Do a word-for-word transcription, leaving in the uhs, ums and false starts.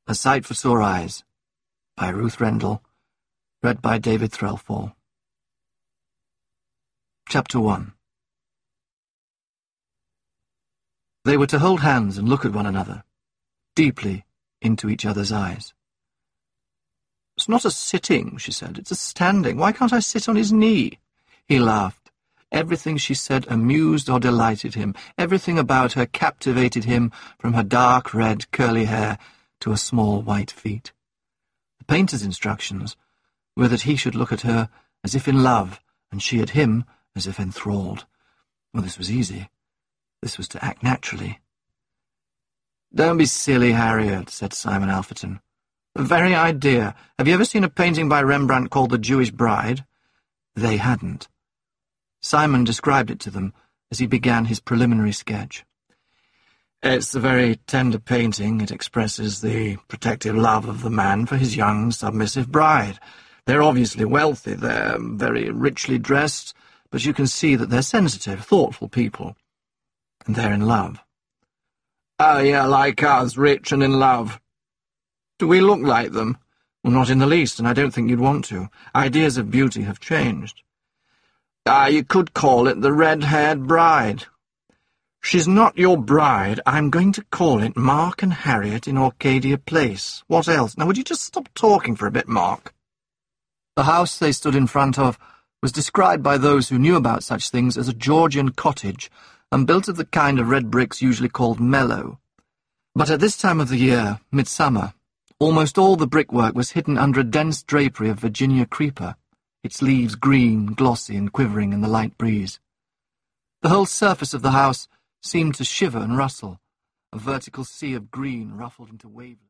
A Sight for Sore Eyes, by Ruth Rendell, read by David Threlfall. Chapter one. They were to hold hands and look at one another, deeply into each other's eyes. "It's not a sitting," she said, "it's a standing. Why can't I sit on his knee?" He laughed. Everything she said amused or delighted him. Everything about her captivated him, from her dark red curly hair to her small white feet. The painter's instructions were that he should look at her as if in love, and she at him as if enthralled. Well, this was easy. This was to act naturally. "Don't be silly, Harriet," said Simon Alferton. "The very idea. Have you ever seen a painting by Rembrandt called The Jewish Bride?" They hadn't. Simon described it to them as he began his preliminary sketch. "It's a very tender painting. It expresses the protective love of the man for his young, submissive bride. They're obviously wealthy, they're very richly dressed, but you can see that they're sensitive, thoughtful people. And they're in love." "Oh, yeah, like us, rich and in love." "Do we look like them?" "Well, not in the least, and I don't think you'd want to. Ideas of beauty have changed." "Ah, you could call it The Red-Haired Bride." "She's not your bride. I'm going to call it Mark and Harriet in Arcadia Place. What else? Now, would you just stop talking for a bit, Mark?" The house they stood in front of was described by those who knew about such things as a Georgian cottage, and built of the kind of red bricks usually called mellow. But at this time of the year, midsummer, almost all the brickwork was hidden under a dense drapery of Virginia creeper, its leaves green, glossy, and quivering in the light breeze. The whole surface of the house seemed to shiver and rustle, a vertical sea of green ruffled into wavelets.